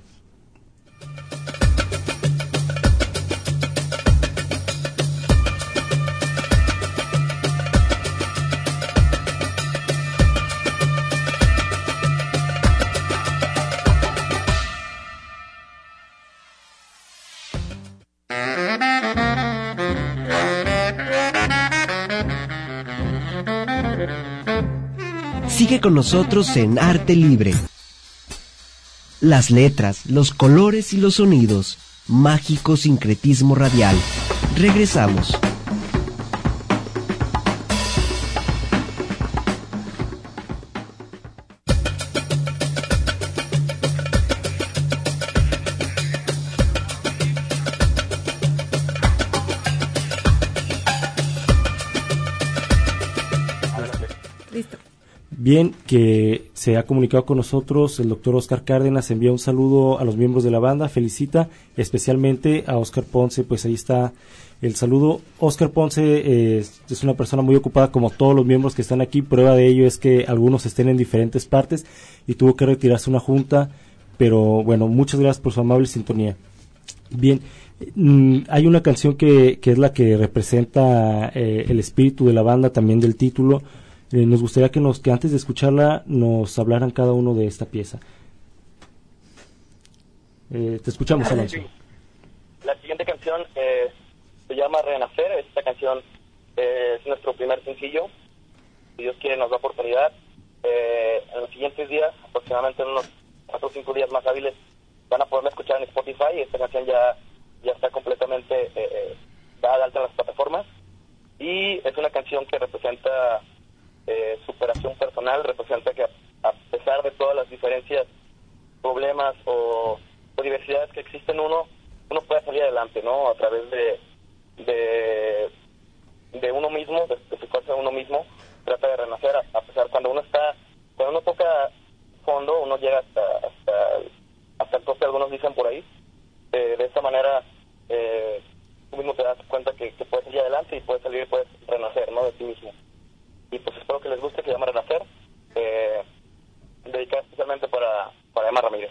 Speaker 1: Sigue con nosotros en Arte Libre. Las letras, los colores y los sonidos. Mágico sincretismo radial. Regresamos.
Speaker 2: Bien, que se ha comunicado con nosotros el doctor Oscar Cárdenas, envía un saludo a los miembros de la banda, felicita especialmente a Oscar Ponce, pues ahí está el saludo. Oscar Ponce eh, es una persona muy ocupada como todos los miembros que están aquí, prueba de ello es que algunos estén en diferentes partes y tuvo que retirarse una junta, pero bueno, muchas gracias por su amable sintonía. Bien, mm, hay una canción que, que es la que representa eh, el espíritu de la banda, también del título. Eh, nos gustaría que nos que antes de escucharla nos hablaran cada uno de esta pieza. Eh, te escuchamos, Alonso.
Speaker 6: Sí. La siguiente canción eh, se llama Renacer. Esta canción eh, es nuestro primer sencillo. Si Dios quiere nos da oportunidad. Eh, en los siguientes días, aproximadamente en unos cuatro o cinco días más hábiles, van a poderla escuchar en Spotify. Esta canción ya, ya está completamente eh, dada de alta en las plataformas. Y es una canción que representa Eh, superación personal, representa que a, a pesar de todas las diferencias, problemas o, o diversidades que existen, uno uno puede salir adelante, ¿no? A través de de, de uno mismo, de, de su fuerza de uno mismo, trata de renacer, a, a pesar cuando uno está, cuando uno toca fondo, uno llega hasta hasta, hasta el tope, algunos dicen por ahí. Eh, de esta manera eh, tú mismo te das cuenta que, que puedes salir adelante y puedes salir y puedes renacer, ¿no? De ti mismo. Y pues espero que les guste, que se llama Renacer, eh, dedicada especialmente para, para Emma Ramírez.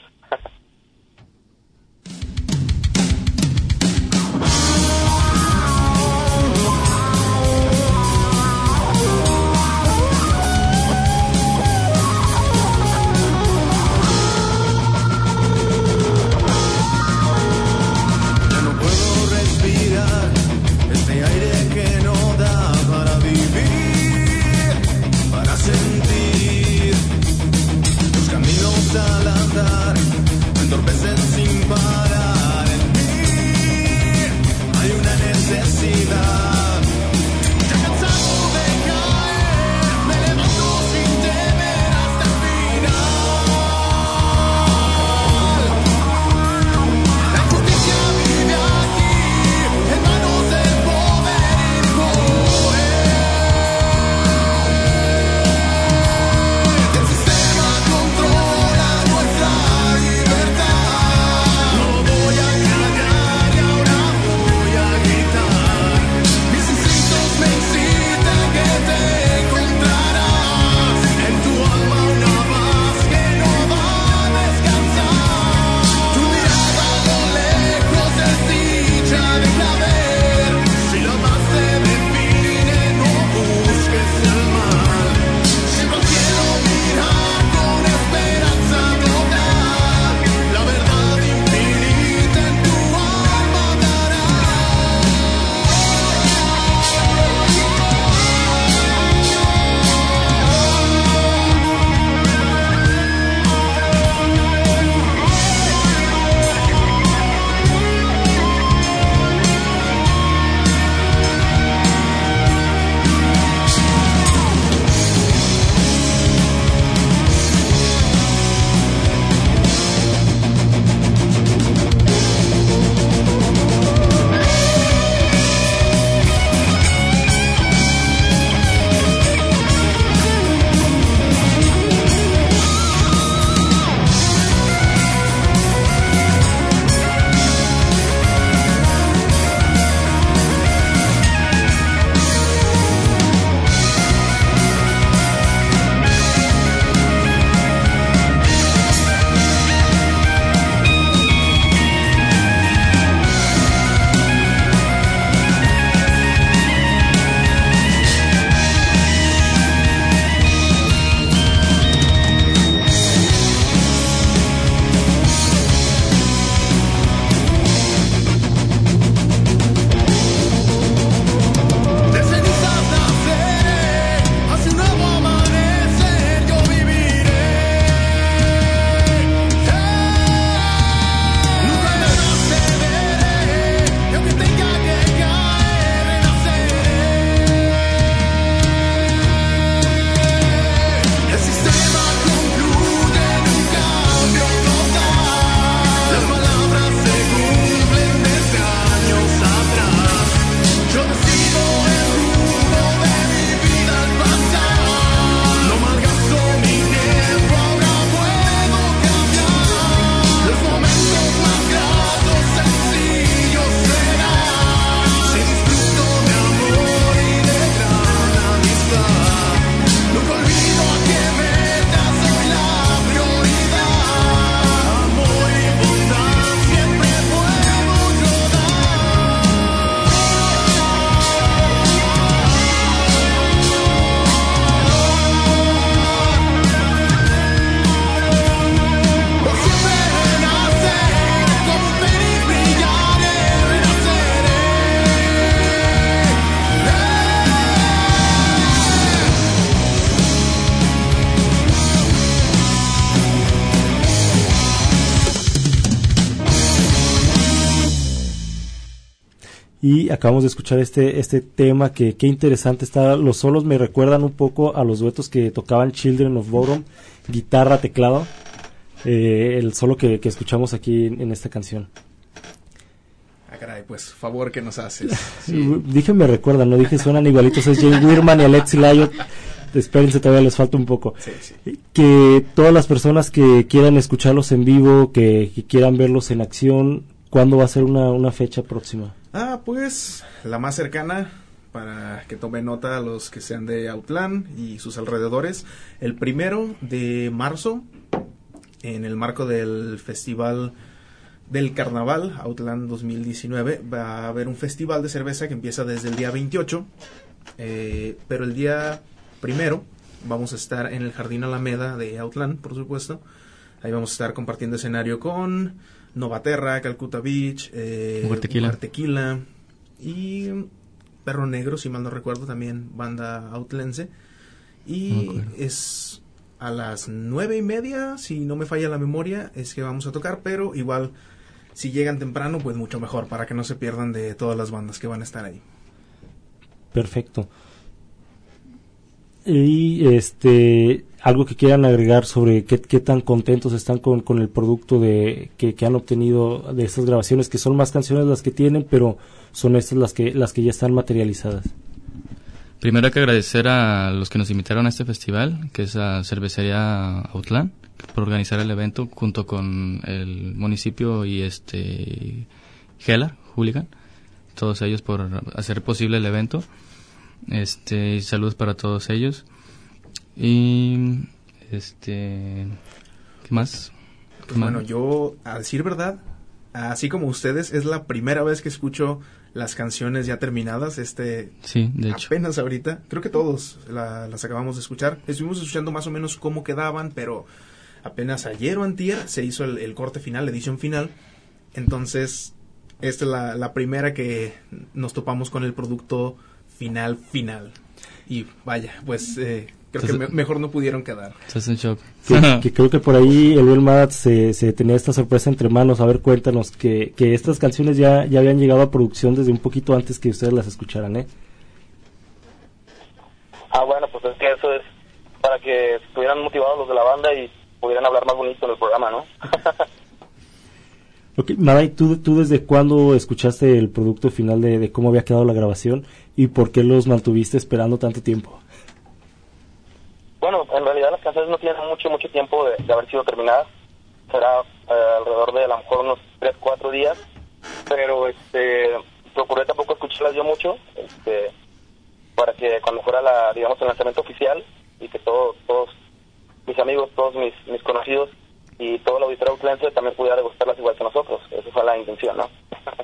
Speaker 8: Ya no puedo respirar este aire que no da para vivir. Sentir los caminos al andar me entorpecen sin parar. En mí hay una necesidad. Ya cansado de caer, me levanto sin temer hasta el final. La injusticia vive aquí, en manos del poder incontrolable.
Speaker 2: y acabamos de escuchar este este tema que qué interesante está. Los solos me recuerdan un poco a los duetos que tocaban Children of Bodom, guitarra, teclado, eh, el solo que, que escuchamos aquí en, en esta canción.
Speaker 3: Ah, caray, pues favor que nos haces.
Speaker 2: Sí. Dije me recuerdan, no dije suenan igualitos, es Jane Wirman y Alexi Lyon. Espérense, todavía les falta un poco.
Speaker 3: Sí, sí.
Speaker 2: Que todas las personas que quieran escucharlos en vivo, que, que quieran verlos en acción, ¿cuándo va a ser una, una fecha próxima?
Speaker 3: Ah, pues la más cercana, para que tomen nota los que sean de Autlán y sus alrededores, el primero de marzo, en el marco del festival del Carnaval Autlán dos mil diecinueve, va a haber un festival de cerveza que empieza desde el día veintiocho, eh, pero el día primero vamos a estar en el Jardín Alameda de Autlán, por supuesto. Ahí vamos a estar compartiendo escenario con Novaterra, Calcuta Beach, eh,
Speaker 4: Mujer Tequila.
Speaker 3: Mujer Tequila y Perro Negro, si mal no recuerdo, también banda autlense. Y
Speaker 4: No
Speaker 3: es a las nueve y media, si no me falla la memoria, es que vamos a tocar, pero igual si llegan temprano, pues mucho mejor, para que no se pierdan de todas las bandas que van a estar ahí.
Speaker 2: Perfecto. Y este algo que quieran agregar sobre qué, qué tan contentos están con, con el producto de que, que han obtenido de estas grabaciones, que son más canciones las que tienen, pero son estas las que las que ya están materializadas.
Speaker 4: Primero hay que agradecer a los que nos invitaron a este festival, que es a Cervecería Autlán, por organizar el evento junto con el municipio y este Gelar, Hooligan, todos ellos por hacer posible el evento. Este, saludos para todos ellos. Y este, ¿qué más? ¿Qué
Speaker 3: Pues
Speaker 4: más?
Speaker 3: bueno, yo, a decir verdad, así como ustedes, es la primera vez que escucho las canciones ya terminadas, este,
Speaker 4: Sí, de hecho.
Speaker 3: apenas ahorita, creo que todos la- las acabamos de escuchar. Estuvimos escuchando más o menos cómo quedaban, pero apenas ayer o antier se hizo el, el corte final, la edición final. Entonces, esta es la, la primera que nos topamos con el producto final, final. Y vaya, pues eh, creo
Speaker 4: Entonces-
Speaker 3: que me- mejor no pudieron quedar.
Speaker 4: Estás en shock.
Speaker 2: Que, que creo que por ahí el buen Matt se, se tenía esta sorpresa entre manos. A ver, cuéntanos que, que estas canciones ya, ya habían llegado a producción desde un poquito antes que ustedes las escucharan, ¿eh?
Speaker 6: Ah, bueno, pues es que eso es para que estuvieran motivados los de la banda y pudieran hablar más bonito en el programa, ¿no?
Speaker 2: Ok, Maday, ¿tú, ¿tú desde cuándo escuchaste el producto final de, de cómo había quedado la grabación y por qué los mantuviste esperando tanto tiempo?
Speaker 6: Bueno, en realidad las canciones no tienen mucho, mucho tiempo de, de haber sido terminadas. Será eh, alrededor de a lo mejor unos tres, cuatro días. Pero este procuré tampoco escucharlas yo mucho, este, para que cuando fuera la, digamos, el lanzamiento oficial y que todos, todos mis amigos, todos mis, mis conocidos y todo el auditorio autlense también pudiera degustarlas igual que nosotros. Esa fue la intención, ¿no?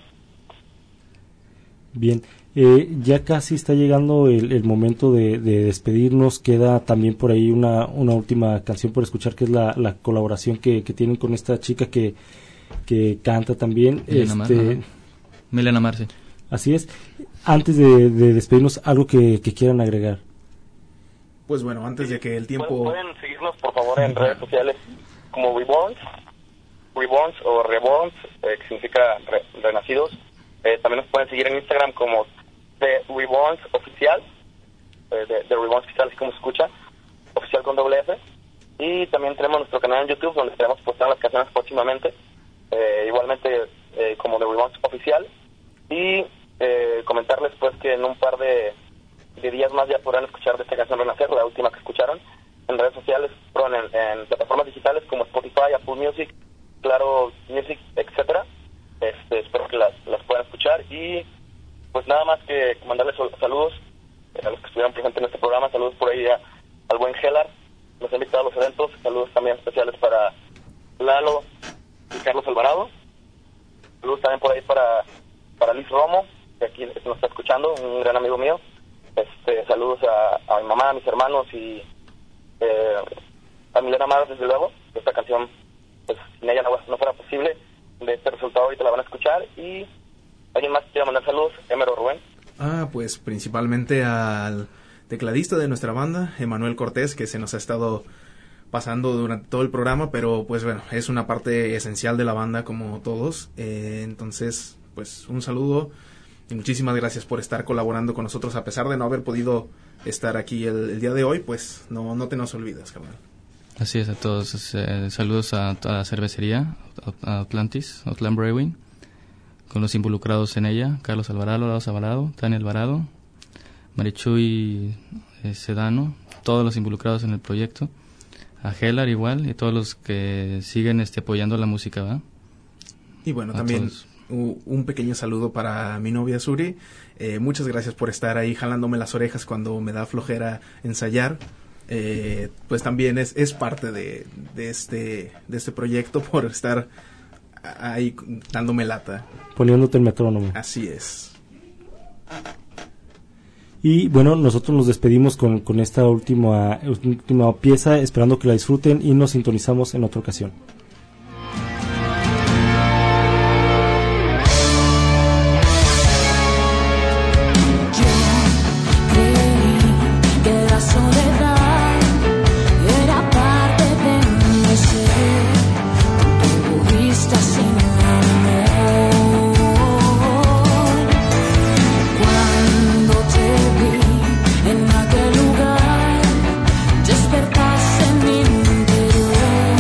Speaker 2: Bien, eh, ya casi está llegando el, el momento de, de despedirnos. Queda también por ahí una, una última canción por escuchar, que es la, la colaboración que, que tienen con esta chica que, que canta también.
Speaker 4: Milena Mar,
Speaker 2: este,
Speaker 4: ajá. Milena Marce.
Speaker 2: Así es. Antes de, de despedirnos, algo que, que quieran agregar.
Speaker 3: Pues bueno, antes de que el tiempo...
Speaker 6: Pueden, pueden seguirnos, por favor, en redes sociales como Reborns, Reborns o Reborns, eh, que significa re- renacidos. Eh, también nos pueden seguir en Instagram como The Reborns Oficial, eh, de, de Reborns Oficial, así como se escucha, oficial con doble F. Y también tenemos nuestro canal en YouTube, donde estaremos postando las canciones próximamente, eh, igualmente eh, como The Reborns Oficial. Y eh, comentarles pues que en un par de, de días más ya podrán escuchar de esta canción Renacer, la última que escucharon, en redes sociales, perdón, en, en plataformas digitales como Spotify, Apple Music, Claro Music, etcétera. Este, espero que las, las puedan escuchar y pues nada más que mandarles sol- saludos eh, a los que estuvieron presentes en este programa, saludos por ahí a, al buen Gelar, nos ha invitado a los eventos, saludos también especiales para Lalo y Carlos Alvarado, saludos también por ahí para, para Liz Romo, que aquí nos está escuchando, un gran amigo mío, este, saludos a, a mi mamá, a mis hermanos y eh, a Milena Mar, desde luego. Esta canción, pues sin ella no, no fuera posible. De este resultado ahorita la van a escuchar. Y alguien más quiere mandar saludos, Emero Rubén.
Speaker 3: Ah, pues principalmente al tecladista de nuestra banda, Emanuel Cortés, que se nos ha estado pasando durante todo el programa, pero pues bueno, es una parte esencial de la banda como todos. Eh, entonces, pues un saludo Y muchísimas gracias por estar colaborando con nosotros, a pesar de no haber podido estar aquí el, el día de hoy, pues no, no te nos olvides, carnal.
Speaker 4: Así es, a todos. Eh, saludos a toda la cervecería, a Atlantis, Outland Brewing, con los involucrados en ella, Carlos Alvarado, Laos Alvarado, Tania Alvarado, Marichuy eh, Sedano, todos los involucrados en el proyecto, a Helar igual, y todos los que siguen este, apoyando la música, ¿verdad?
Speaker 3: Y bueno,
Speaker 4: A
Speaker 3: también
Speaker 4: todos.
Speaker 3: un pequeño saludo para mi novia Suri. Eh, muchas gracias por estar ahí jalándome las orejas cuando me da flojera ensayar. Eh, pues también es, es parte de, de, este, de este proyecto, por estar ahí dándome lata.
Speaker 2: Poniéndote el metrónomo.
Speaker 3: Así es.
Speaker 2: Y bueno, nosotros nos despedimos con, con esta última, última pieza, esperando que la disfruten, y nos sintonizamos en otra ocasión.
Speaker 9: Despertaste en mi interior.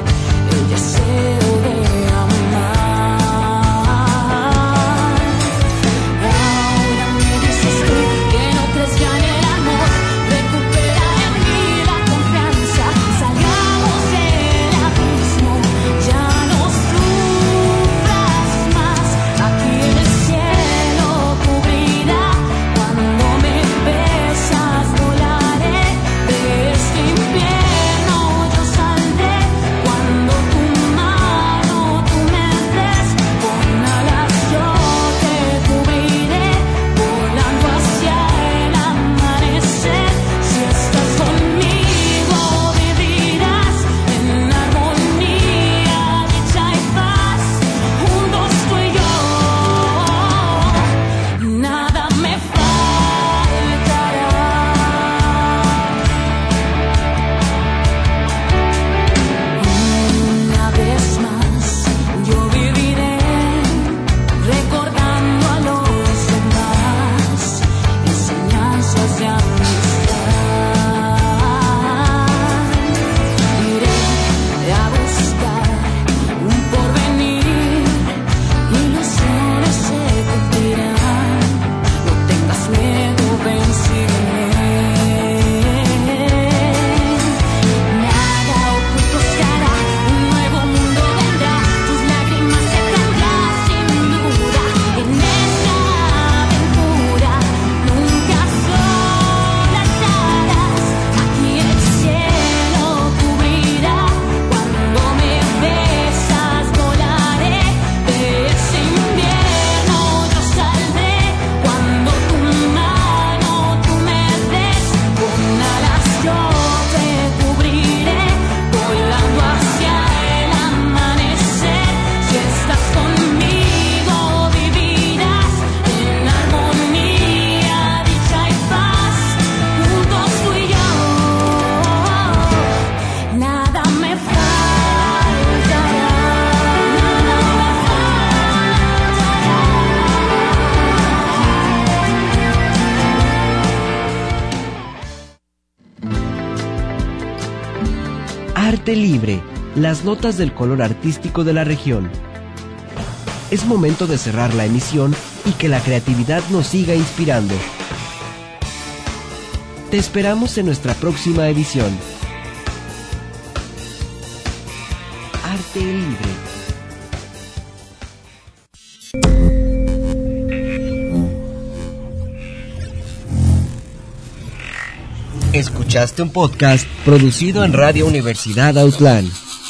Speaker 1: Arte Libre, las notas del color artístico de la región. Es momento de cerrar la emisión y que la creatividad nos siga inspirando. Te esperamos en nuestra próxima edición. Arte Libre. Escuchaste un podcast producido en Radio Universidad Autlán.